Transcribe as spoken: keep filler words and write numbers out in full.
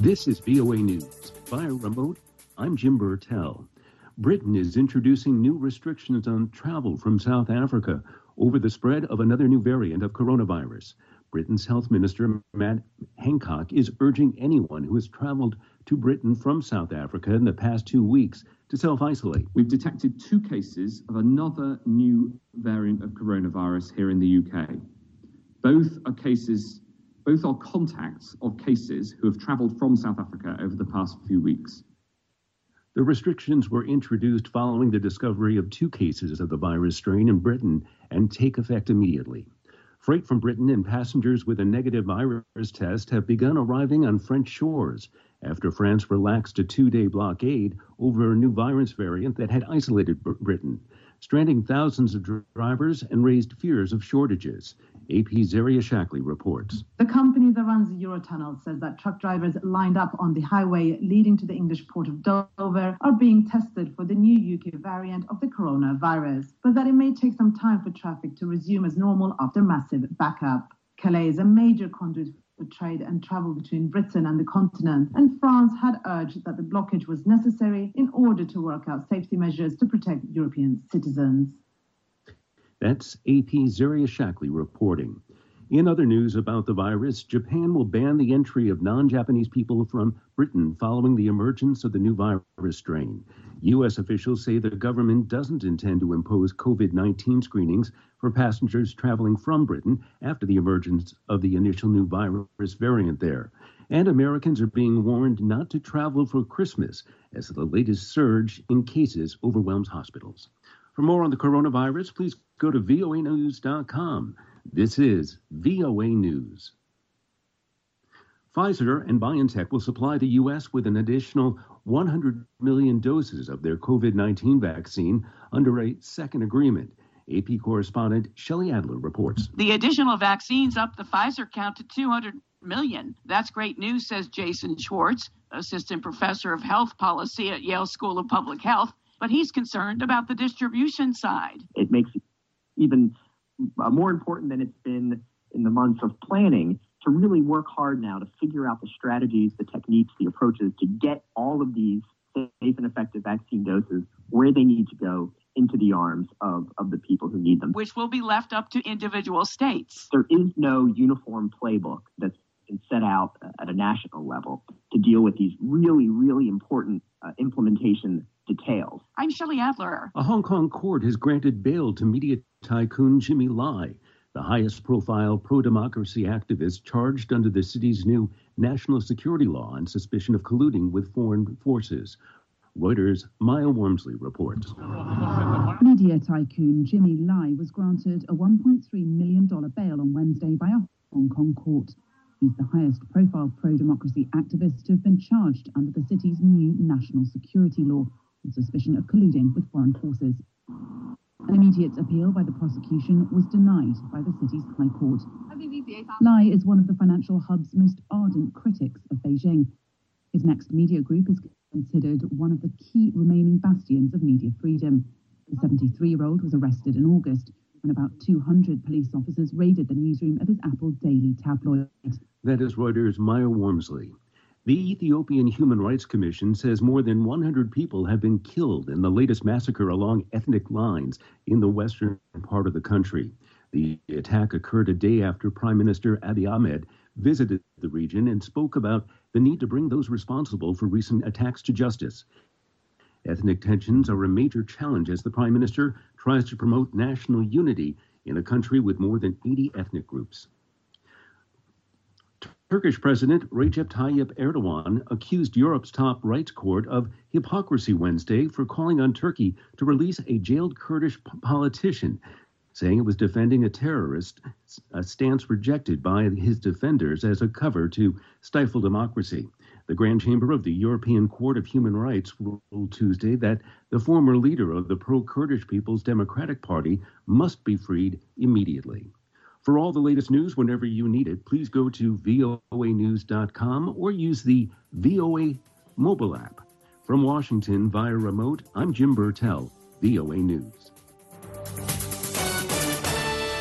This is V O A News. Via remote, I'm Jim Burtell. Britain is introducing new restrictions on travel from South Africa over the spread of another new variant of coronavirus. Britain's Health Minister, Matt Hancock, is urging anyone who has traveled to Britain from South Africa in the past two weeks to self-isolate. We've detected two cases of another new variant of coronavirus here in the U K. Both are cases Both are contacts of cases who have travelled from South Africa over the past few weeks. The restrictions were introduced following the discovery of two cases of the virus strain in Britain and take effect immediately. Freight from Britain and passengers with a negative virus test have begun arriving on French shores after France relaxed a two-day blockade over a new virus variant that had isolated Britain, stranding thousands of drivers and raised fears of shortages. A P's Zaria Shackley reports. The company that runs the Eurotunnel says that truck drivers lined up on the highway leading to the English port of Dover are being tested for the new U K variant of the coronavirus, but that it may take some time for traffic to resume as normal after massive backup. Calais is a major conduit for trade and travel between Britain and the continent, and France had urged that the blockage was necessary in order to work out safety measures to protect European citizens. That's A P's Zaria Shackley reporting. In other news about the virus, Japan will ban the entry of non-Japanese people from Britain following the emergence of the new virus strain. U S officials say the government doesn't intend to impose COVID nineteen screenings for passengers traveling from Britain after the emergence of the initial new virus variant there. And Americans are being warned not to travel for Christmas as the latest surge in cases overwhelms hospitals. For more on the coronavirus, please go to V O A news dot com. This is V O A News. Pfizer and BioNTech will supply the U S with an additional one hundred million doses of their COVID nineteen vaccine under a second agreement. A P correspondent Shelley Adler reports. The additional vaccines up the Pfizer count to two hundred million. That's great news, says Jason Schwartz, assistant professor of health policy at Yale School of Public Health. But he's concerned about the distribution side. It makes it even more important than it's been in the months of planning to really work hard now to figure out the strategies, the techniques, the approaches to get all of these safe and effective vaccine doses where they need to go into the arms of, of the people who need them. Which will be left up to individual states. There is no uniform playbook that's been set out at a national level to deal with these really, really important uh, implementation details. I'm Shelley Adler. A Hong Kong court has granted bail to media tycoon Jimmy Lai, the highest profile pro-democracy activist charged under the city's new national security law on suspicion of colluding with foreign forces. Reuters' Maya Wormsley reports. Media tycoon Jimmy Lai was granted a one point three million dollars bail on Wednesday by a Hong Kong court. He's the highest profile pro-democracy activist to have been charged under the city's new national security law on suspicion of colluding with foreign forces. An immediate appeal by the prosecution was denied by the city's High Court. Lai is one of the financial hub's most ardent critics of Beijing. His Next Media Group is considered one of the key remaining bastions of media freedom. The seventy-three-year-old was arrested in August when about two hundred police officers raided the newsroom of his Apple Daily tabloid. That is Reuters' Maya Wormsley. The Ethiopian Human Rights Commission says more than one hundred people have been killed in the latest massacre along ethnic lines in the western part of the country. The attack occurred a day after Prime Minister Abiy Ahmed visited the region and spoke about the need to bring those responsible for recent attacks to justice. Ethnic tensions are a major challenge as the Prime Minister tries to promote national unity in a country with more than eighty ethnic groups. Turkish President Recep Tayyip Erdogan accused Europe's top rights court of hypocrisy Wednesday for calling on Turkey to release a jailed Kurdish p- politician, saying it was defending a terrorist, a stance rejected by his defenders as a cover to stifle democracy. The Grand Chamber of the European Court of Human Rights ruled Tuesday that the former leader of the pro-Kurdish People's Democratic Party must be freed immediately. For all the latest news whenever you need it, please go to V O A news dot com or use the V O A mobile app. From Washington via remote, I'm Jim Burtell, V O A News.